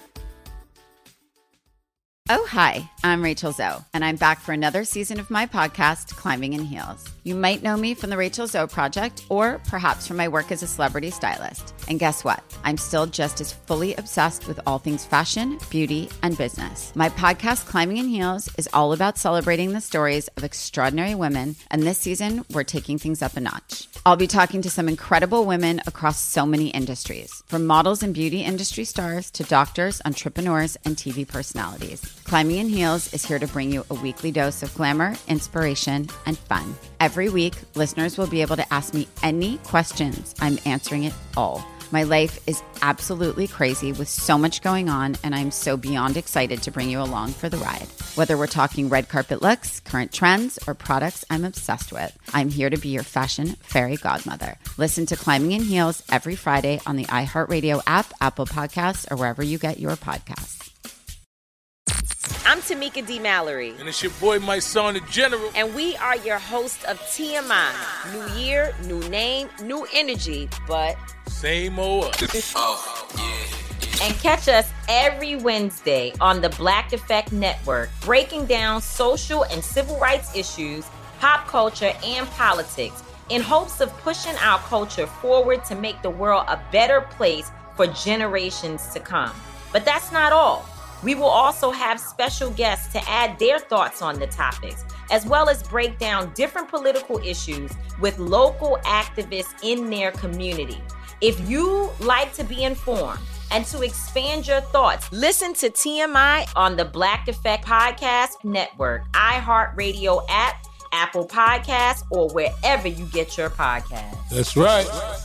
Oh, hi, I'm Rachel Zoe, and I'm back for another season of my podcast, Climbing in Heels. You might know me from the Rachel Zoe Project, or perhaps from my work as a celebrity stylist. And guess what? I'm still just as fully obsessed with all things fashion, beauty, and business. My podcast, Climbing in Heels, is all about celebrating the stories of extraordinary women, and this season, we're taking things up a notch. I'll be talking to some incredible women across so many industries, from models and beauty industry stars to doctors, entrepreneurs, and T V personalities. Climbing in Heels is here to bring you a weekly dose of glamour, inspiration, and fun. Every week, listeners will be able to ask me any questions. I'm answering it all. My life is absolutely crazy with so much going on, and I'm so beyond excited to bring you along for the ride. Whether we're talking red carpet looks, current trends, or products I'm obsessed with, I'm here to be your fashion fairy godmother. Listen to Climbing in Heels every Friday on the iHeartRadio app, Apple Podcasts, or wherever you get your podcasts. I'm Tamika D. Mallory. And it's your boy, my son, the General. And we are your hosts of T M I. New year, new name, new energy, but same old us. Oh, yeah. And catch us every Wednesday on the Black Effect Network, breaking down social and civil rights issues, pop culture, and politics in hopes of pushing our culture forward to make the world a better place for generations to come. But that's not all. We will also have special guests to add their thoughts on the topics, as well as break down different political issues with local activists in their community. If you like to be informed and to expand your thoughts, listen to T M I on the Black Effect Podcast Network, iHeartRadio app, Apple Podcasts, or wherever you get your podcasts. That's right.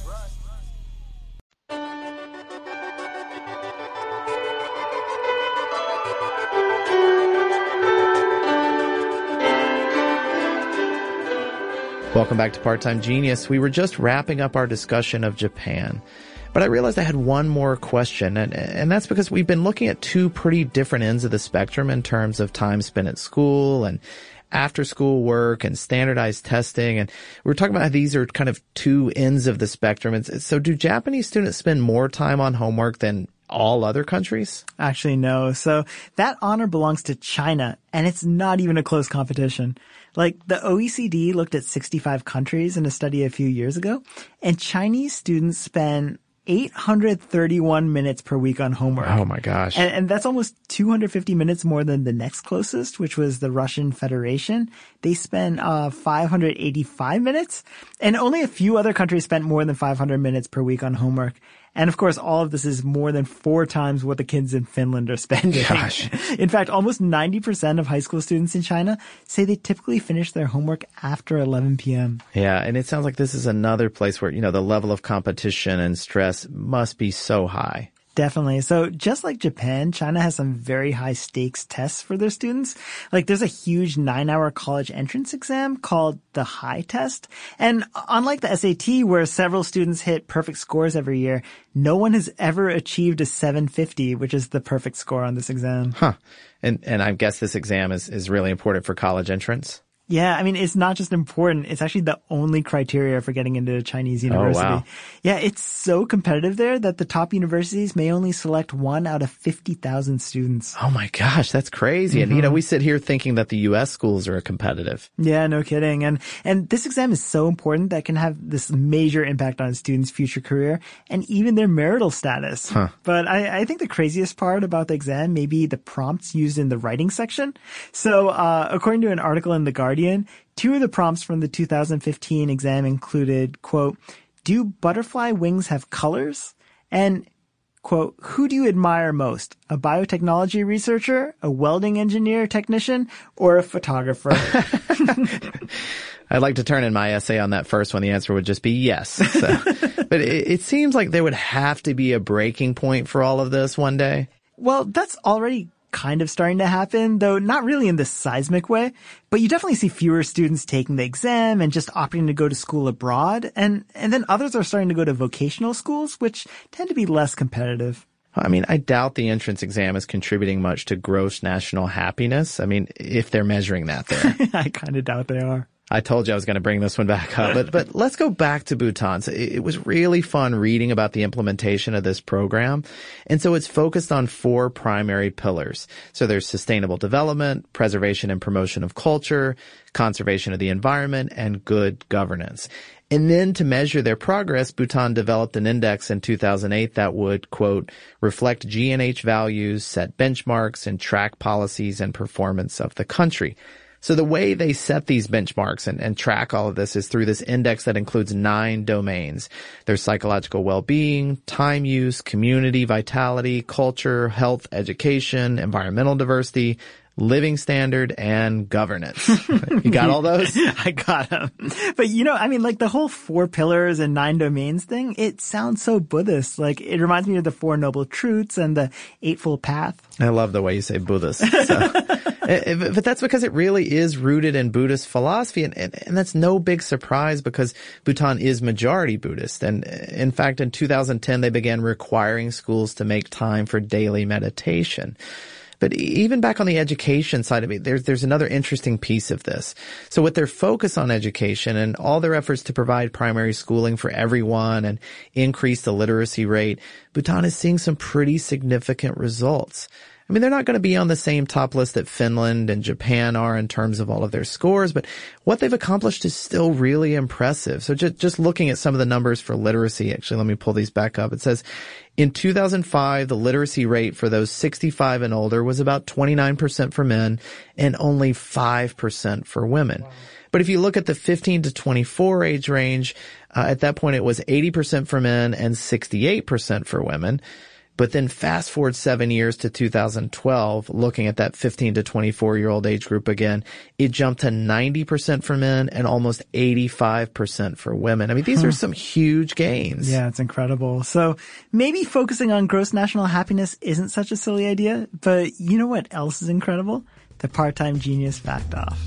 Welcome back to Part-Time Genius. We were just wrapping up our discussion of Japan, but I realized I had one more question, and, and that's because we've been looking at two pretty different ends of the spectrum in terms of time spent at school and after-school work and standardized testing, and we were talking about how these are kind of two ends of the spectrum. And so do Japanese students spend more time on homework than all other countries? Actually, no. So that honor belongs to China, and it's not even a close competition. Like, the O E C D looked at sixty-five countries in a study a few years ago, and Chinese students spend eight hundred thirty-one minutes per week on homework. Oh my gosh. And, and that's almost two hundred fifty minutes more than the next closest, which was the Russian Federation. They spend uh, five hundred eighty-five minutes, and only a few other countries spent more than five hundred minutes per week on homework. And of course, all of this is more than four times what the kids in Finland are spending. Gosh. In fact, almost ninety percent of high school students in China say they typically finish their homework after eleven p.m. Yeah, and it sounds like this is another place where, you know, the level of competition and stress must be so high. Definitely. So just like Japan, China has some very high stakes tests for their students. Like, there's a huge nine hour college entrance exam called the High Test. And unlike the S A T, where several students hit perfect scores every year, no one has ever achieved a seven fifty, which is the perfect score on this exam. Huh. And, and I guess this exam is, is really important for college entrance? Yeah, I mean, it's not just important. It's actually the only criteria for getting into a Chinese university. Oh, wow. Yeah, it's so competitive there that the top universities may only select one out of fifty thousand students. Oh my gosh, that's crazy. Mm-hmm. And, you know, we sit here thinking that the U S schools are competitive. Yeah, no kidding. And, and this exam is so important that it can have this major impact on a student's future career and even their marital status. Huh. But I, I think the craziest part about the exam may be the prompts used in the writing section. So, uh, according to an article in The Guardian, two of the prompts from the two thousand fifteen exam included, quote, "Do butterfly wings have colors?" And, quote, "Who do you admire most? A biotechnology researcher, a welding engineer, technician, or a photographer?" I'd like to turn in my essay on that first one. The answer would just be yes. So, but it, it seems like there would have to be a breaking point for all of this one day. Well, that's already kind of starting to happen, though not really in this seismic way. But you definitely see fewer students taking the exam and just opting to go to school abroad. And, and then others are starting to go to vocational schools, which tend to be less competitive. I mean, I doubt the entrance exam is contributing much to gross national happiness. I mean, if they're measuring that there. I kind of doubt they are. I told you I was going to bring this one back up, but, but let's go back to Bhutan. So it, it was really fun reading about the implementation of this program. And so it's focused on four primary pillars. So there's sustainable development, preservation and promotion of culture, conservation of the environment, and good governance. And then to measure their progress, Bhutan developed an index in two thousand eight that would, quote, reflect G N H values, set benchmarks, and track policies and performance of the country. So the way they set these benchmarks and, and track all of this is through this index that includes nine domains. There's psychological well-being, time use, community vitality, culture, health, education, environmental diversity, living standard, and governance. You got all those? I got them. But, you know, I mean, like the whole four pillars and nine domains thing, it sounds so Buddhist. Like, it reminds me of the Four Noble Truths and the Eightfold Path. I love the way you say Buddhist. So. But that's because it really is rooted in Buddhist philosophy, and, and, and that's no big surprise because Bhutan is majority Buddhist. And in fact, in two thousand ten, they began requiring schools to make time for daily meditation. But even back on the education side of it, there's, there's another interesting piece of this. So with their focus on education and all their efforts to provide primary schooling for everyone and increase the literacy rate, Bhutan is seeing some pretty significant results. I mean, they're not going to be on the same top list that Finland and Japan are in terms of all of their scores, but what they've accomplished is still really impressive. So just, just looking at some of the numbers for literacy, actually, let me pull these back up. It says in two thousand five, the literacy rate for those sixty-five and older was about twenty-nine percent for men and only five percent for women. Wow. But if you look at the fifteen to twenty-four age range, uh, at that point it was eighty percent for men and sixty-eight percent for women. But then fast forward seven years to two thousand twelve, looking at that fifteen to twenty-four year old age group again, it jumped to ninety percent for men and almost eighty-five percent for women. I mean, these huh. are some huge gains. Yeah, it's incredible. So maybe focusing on gross national happiness isn't such a silly idea, but you know what else is incredible? The Part-Time Genius Fact Off.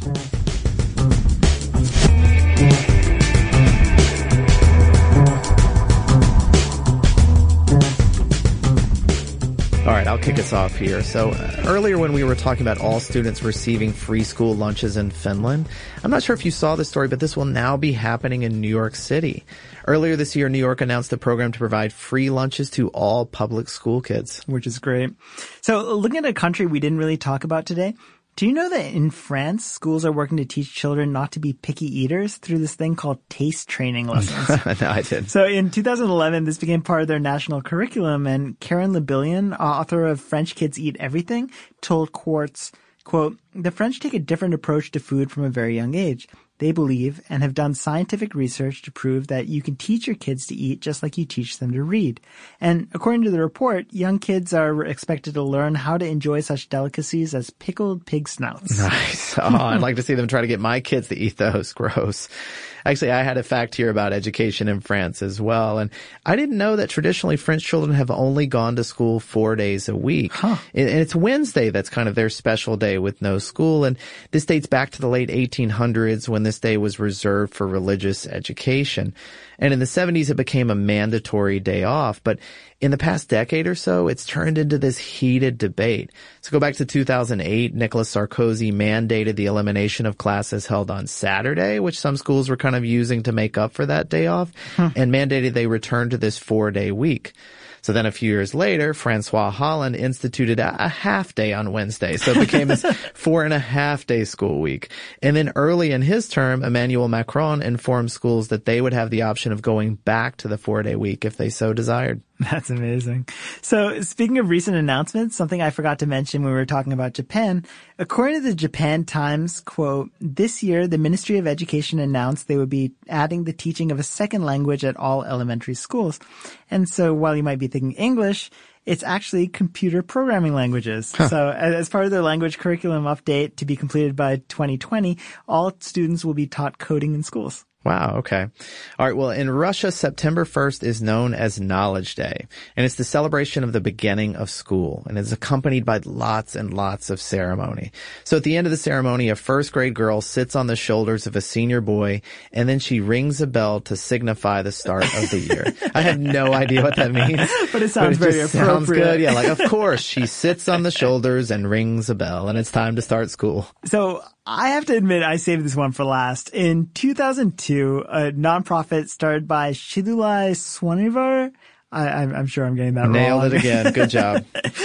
All right, I'll kick us off here. So uh, earlier when we were talking about all students receiving free school lunches in Finland, I'm not sure if you saw this story, but this will now be happening in New York City. Earlier this year, New York announced a program to provide free lunches to all public school kids. Which is great. So looking at a country we didn't really talk about today, do you know that in France, schools are working to teach children not to be picky eaters through this thing called taste training lessons? No, I didn't. So in two thousand eleven, this became part of their national curriculum, and Karen Lebillion, author of French Kids Eat Everything, told Quartz, quote, "The French take a different approach to food from a very young age. They believe and have done scientific research to prove that you can teach your kids to eat just like you teach them to read. And according to the report, young kids are expected to learn how to enjoy such delicacies as pickled pig snouts." Nice. Oh, I'd like to see them try to get my kids to eat those. Gross. Actually, I had a fact here about education in France as well. And I didn't know that traditionally French children have only gone to school four days a week. Huh. And it's Wednesday that's kind of their special day with no school. And this dates back to the late eighteen hundreds when this day was reserved for religious education. And in the seventies, it became a mandatory day off. But in the past decade or so, it's turned into this heated debate. So go back to two thousand eight, Nicolas Sarkozy mandated the elimination of classes held on Saturday, which some schools were kind of using to make up for that day off, huh. and mandated they return to this four-day week. So then a few years later, Francois Hollande instituted a, a half day on Wednesday. So it became this four and a half day school week. And then early in his term, Emmanuel Macron informed schools that they would have the option of going back to the four day week if they so desired. That's amazing. So speaking of recent announcements, something I forgot to mention when we were talking about Japan, according to the Japan Times, quote, "This year, the Ministry of Education announced they would be adding the teaching of a second language at all elementary schools." And so while you might be thinking English, it's actually computer programming languages. Huh. So as part of their language curriculum update to be completed by twenty twenty, all students will be taught coding in schools. Wow, okay. All right, well, in Russia, September first is known as Knowledge Day, and it's the celebration of the beginning of school, and it's accompanied by lots and lots of ceremony. So at the end of the ceremony, a first grade girl sits on the shoulders of a senior boy, and then she rings a bell to signify the start of the year. I have no idea what that means. But it sounds but it very just appropriate. Sounds good. Yeah, like, of course, she sits on the shoulders and rings a bell, and it's time to start school. So I have to admit, I saved this one for last. In two thousand two, a nonprofit started by Shidulai Swanivar, I, I'm sure I'm getting that Nailed wrong. Nailed it again. Good job.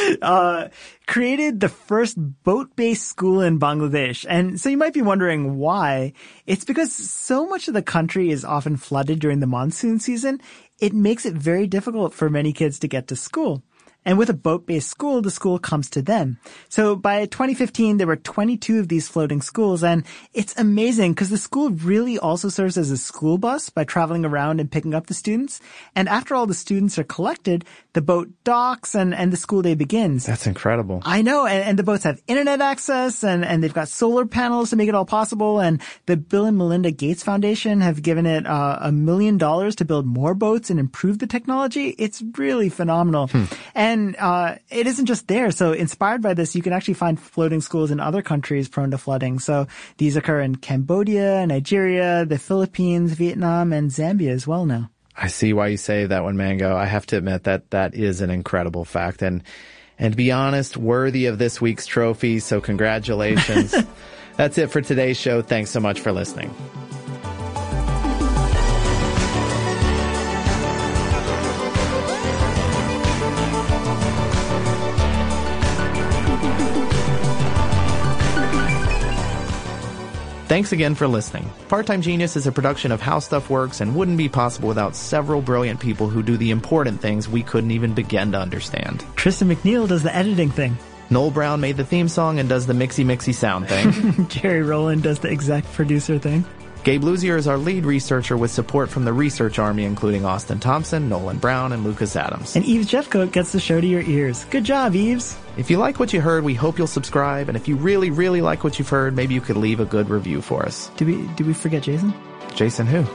uh, created the first boat-based school in Bangladesh. And so you might be wondering why. It's because so much of the country is often flooded during the monsoon season. It makes it very difficult for many kids to get to school. And with a boat-based school, the school comes to them. So by twenty fifteen, there were twenty-two of these floating schools, and it's amazing because the school really also serves as a school bus by traveling around and picking up the students. And after all the students are collected, the boat docks and, and the school day begins. That's incredible. I know, and, and the boats have internet access, and, and they've got solar panels to make it all possible, and the Bill and Melinda Gates Foundation have given it uh, a million dollars to build more boats and improve the technology. It's really phenomenal. Hmm. And And uh, it isn't just there. So inspired by this, you can actually find floating schools in other countries prone to flooding. So these occur in Cambodia, Nigeria, the Philippines, Vietnam, and Zambia as well now. I see why you say that one, Mango. I have to admit that that is an incredible fact. And, and to be honest, worthy of this week's trophy. So congratulations. That's it for today's show. Thanks so much for listening. Thanks again for listening. Part-Time Genius is a production of How Stuff Works and wouldn't be possible without several brilliant people who do the important things we couldn't even begin to understand. Tristan McNeil does the editing thing. Noel Brown made the theme song and does the mixy mixy sound thing. Jerry Rowland does the exec producer thing. Gabe Luzier is our lead researcher with support from the research army, including Austin Thompson, Nolan Brown, and Lucas Adams. And Eves Jeffcoat gets the show to your ears. Good job, Eves. If you like what you heard, we hope you'll subscribe. And if you really, really like what you've heard, maybe you could leave a good review for us. Did we, did we forget Jason? Jason who?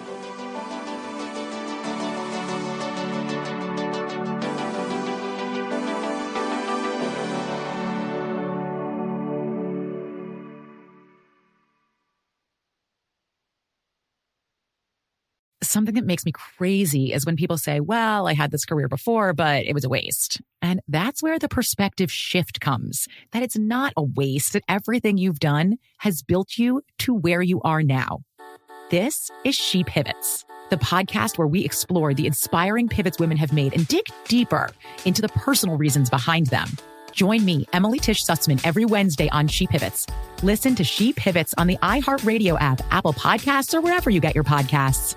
Something that makes me crazy is when people say, well, I had this career before, but it was a waste. And that's where the perspective shift comes, that it's not a waste, that everything you've done has built you to where you are now. This is She Pivots, the podcast where we explore the inspiring pivots women have made and dig deeper into the personal reasons behind them. Join me, Emily Tish Sussman, every Wednesday on She Pivots. Listen to She Pivots on the iHeartRadio app, Apple Podcasts, or wherever you get your podcasts.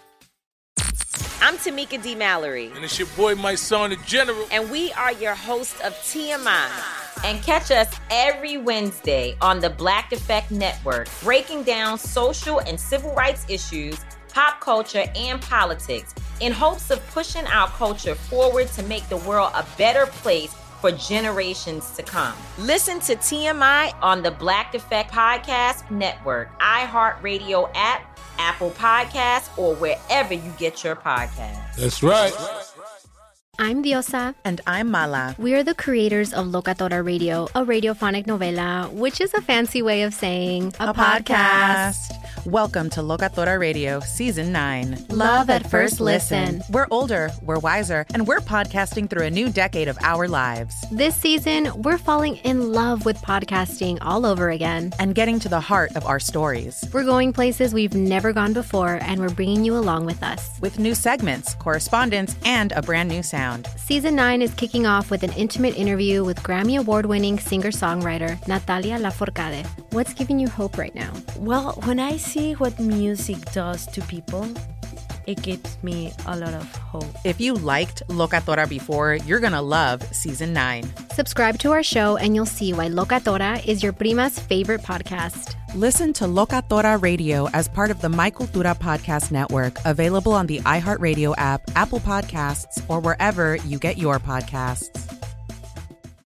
I'm Tamika D. Mallory. And it's your boy, my son, the General. And we are your hosts of T M I. And catch us every Wednesday on the Black Effect Network, breaking down social and civil rights issues, pop culture, and politics in hopes of pushing our culture forward to make the world a better place for generations to come. Listen to T M I on the Black Effect Podcast Network, iHeartRadio app, Apple Podcasts, or wherever you get your podcasts. That's right. I'm Diosa. And I'm Mala. We are the creators of Locatora Radio, a radiophonic novela, which is a fancy way of saying a, a podcast. podcast. Welcome to Locatora Radio Season nine. Love at first listen. We're older, we're wiser, and we're podcasting through a new decade of our lives. This season, we're falling in love with podcasting all over again. And getting to the heart of our stories. We're going places we've never gone before, and we're bringing you along with us. With new segments, correspondence, and a brand new sound. Season nine is kicking off with an intimate interview with Grammy Award-winning singer-songwriter Natalia Lafourcade. What's giving you hope right now? Well, when I see what music does to people, it gives me a lot of hope. If you liked Locatora before, you're going to love Season nine. Subscribe to our show and you'll see why Locatora is your prima's favorite podcast. Listen to Locatora Radio as part of the My Cultura Podcast Network, available on the iHeartRadio app, Apple Podcasts, or wherever you get your podcasts.